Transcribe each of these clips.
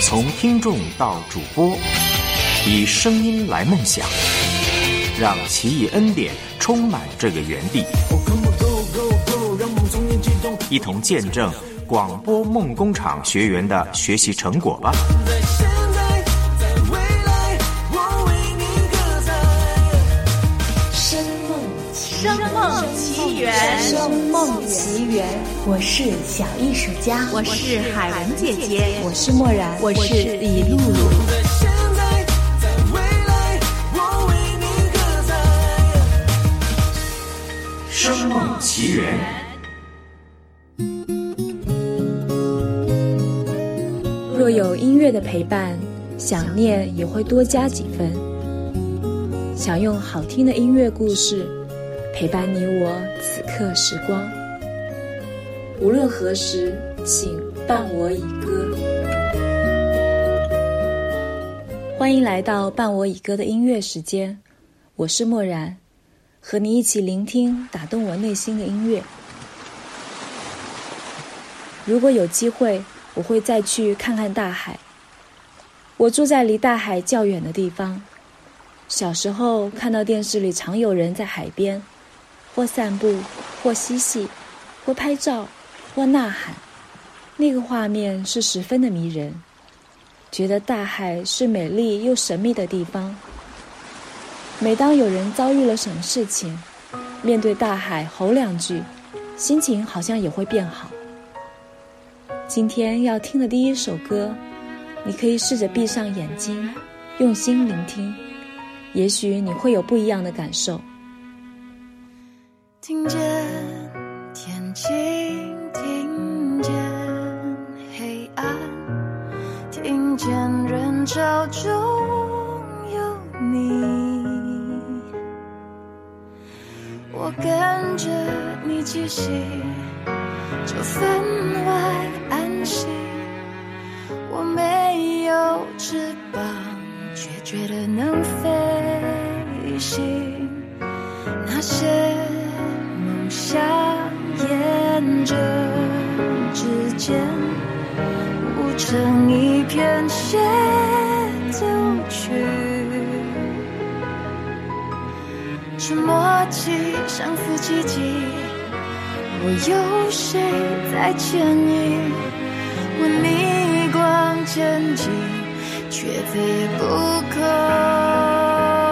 从听众到主播，以声音来梦想，让奇异恩典充满这个园地，一同见证广播梦工厂学员的学习成果吧。 声梦奇缘， 声梦奇缘。我是小艺术家， 我是海文姐姐， 我是默然， 我是李露露。 声梦奇缘。 若有音乐的陪伴，想念也会多加几分。想用好听的音乐故事陪伴你我此刻时光，无论何时，请伴我以歌。欢迎来到伴我以歌的音乐时间，我是默然，和你一起聆听打动我内心的音乐。如果有机会，我会再去看看大海。我住在离大海较远的地方，小时候看到电视里常有人在海边或散步，或嬉戏，或拍照，或呐喊，那个画面是十分的迷人，觉得大海是美丽又神秘的地方。每当有人遭遇了什么事情，面对大海吼两句，心情好像也会变好。今天要听的第一首歌，你可以试着闭上眼睛，用心聆听，也许你会有不一样的感受。 听见天晴，听见黑暗，听见人潮中有你，我跟着你气息，就分外安心。我没有翅膀，却觉得能飞行。那些想沿着指尖舞成一片协奏曲，是默契相似奇迹。我有谁在牵引，为逆光前进，却再也不可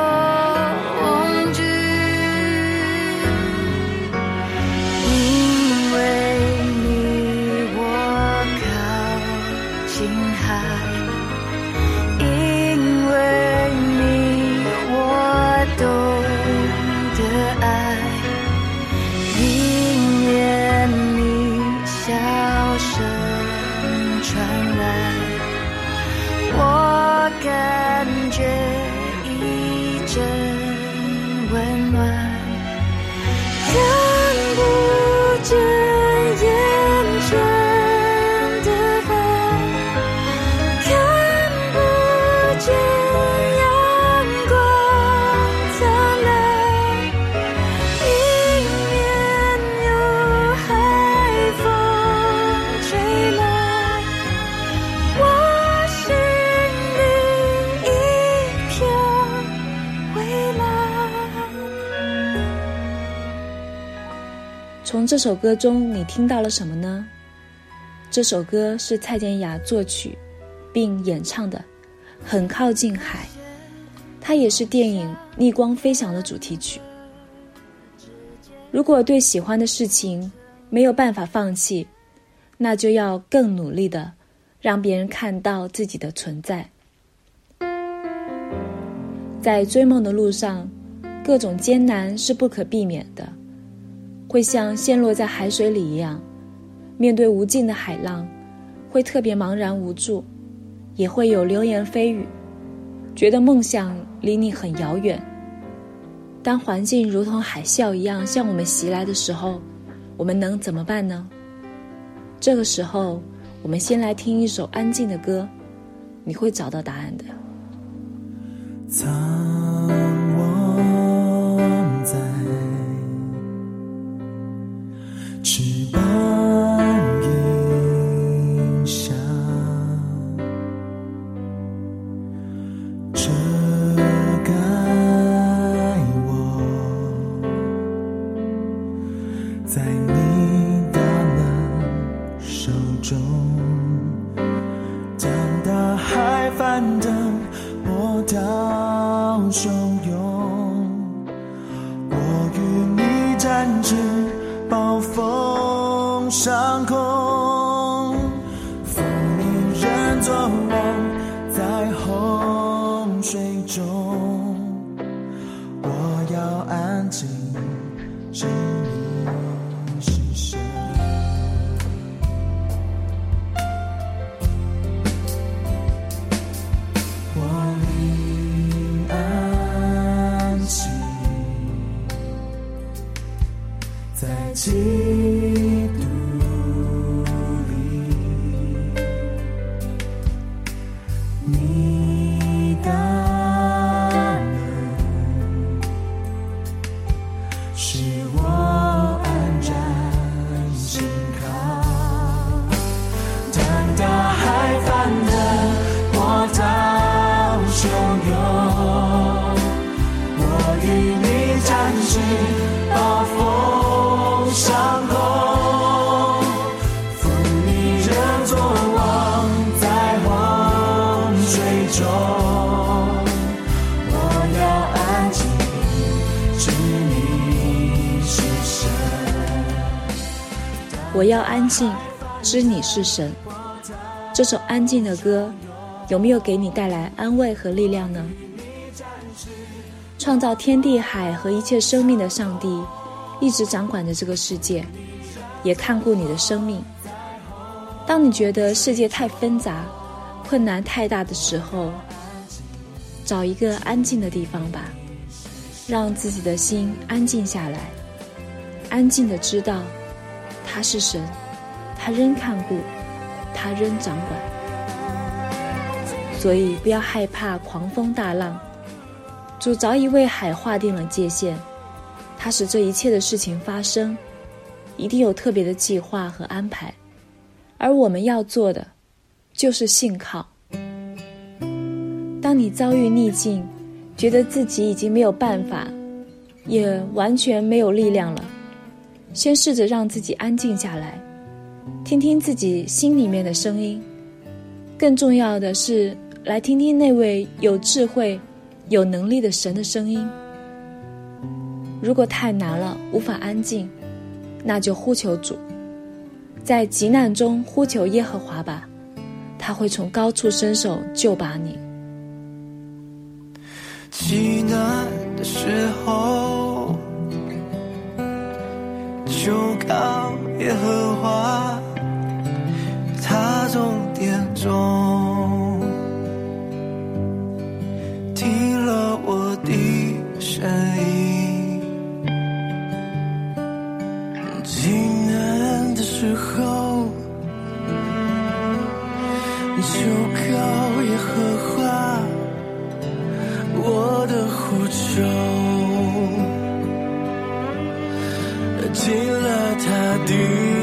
从这首歌中你听到了什么呢？这首歌是蔡健雅作曲并演唱的《很靠近海》，它也是电影《逆光飞翔》的主题曲。如果对喜欢的事情没有办法放弃，那就要更努力的让别人看到自己的存在。在追梦的路上，各种艰难是不可避免的，会像陷落在海水里一样，面对无尽的海浪，会特别茫然无助，也会有流言蜚语，觉得梦想离你很遥远。当环境如同海啸一样向我们袭来的时候，我们能怎么办呢？这个时候，我们先来听一首安静的歌，你会找到答案的。 苍望在翅膀影响， 中，当大海翻腾，波涛汹涌，我与你展翅，暴风上空，风里人做梦，在洪水中，我要安静，知你是神。我灵安息在基督里，你的恩使我安然心靠。当大海翻腾，波涛汹涌，我与你展翅，暴风上空，风里人作王，在洪水中，我要安静，知你是神。 我要安静，知你是神。这首安静的歌，有没有给你带来安慰和力量呢？创造天地海和一切生命的上帝，一直掌管着这个世界，也看顾你的生命。当你觉得世界太纷杂，困难太大的时候，找一个安静的地方吧，让自己的心安静下来，安静地知道他是神，他仍看顾，他仍掌管。所以不要害怕狂风大浪，主早已为海划定了界限，他使这一切的事情发生，一定有特别的计划和安排，而我们要做的就是信靠。当你遭遇逆境，觉得自己已经没有办法，也完全没有力量了，先试着让自己安静下来，听听自己心里面的声音，更重要的是来听听那位有智慧有能力的神的声音。如果太难了，无法安静，那就呼求主，在急难中呼求耶和华吧，他会从高处伸手救拔你。 极难的时候，就靠耶和华，他从殿中听了我的声音。极难的时候，就靠耶和华，我的呼求进了他的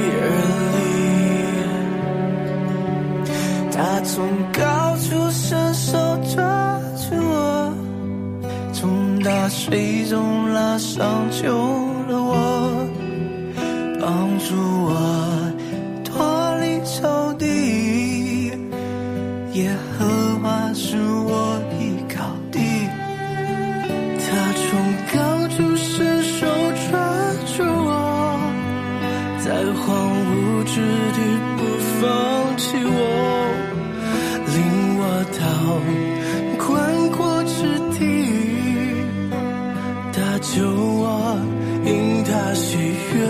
耳里，他从高处伸手抓住我，从大水中拉上救了我，帮助我脱离仇敌，耶和华是我依靠的，他从高处伸手抓住我，在荒芜之地不放弃我，领我到宽阔之地，他救我，因他喜悦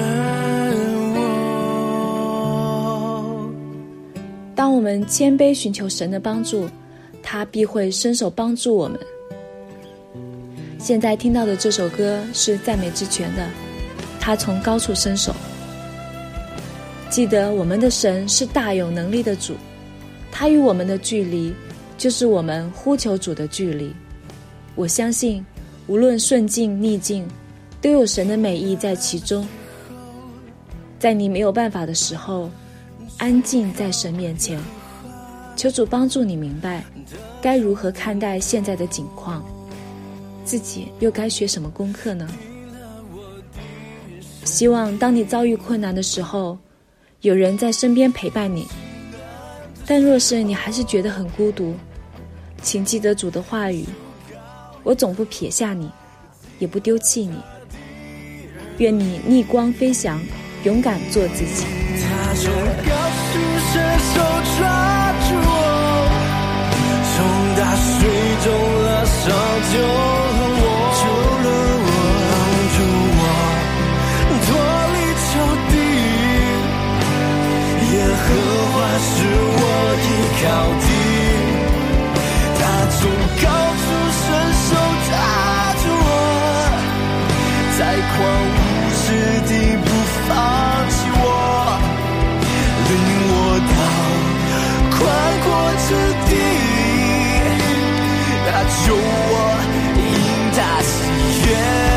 我。 当我们谦卑寻求神的帮助，他必会伸手帮助我们。现在听到的这首歌是赞美之泉的，他从高处伸手。记得我们的神是大有能力的主，他与我们的距离就是我们呼求主的距离。我相信无论顺境逆境，都有神的美意在其中。在你没有办法的时候，安静在神面前，求主帮助你明白该如何看待现在的境况，自己又该学什么功课呢？希望当你遭遇困难的时候， 有人在身边陪伴你。但若是你还是觉得很孤独，请记得主的话语，我总不撇下你，也不丢弃你。愿你逆光飞翔，勇敢做自己。 他从高处伸手抓住我，从大水中拉上救了我，帮助我脱离仇敌。耶和华是我依靠的，他从高处伸手抓住我，在狂无之地不放弃我，领我到宽阔之地，他救我，因他喜悦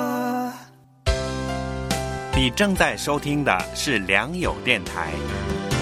你正在收听的是良友电台，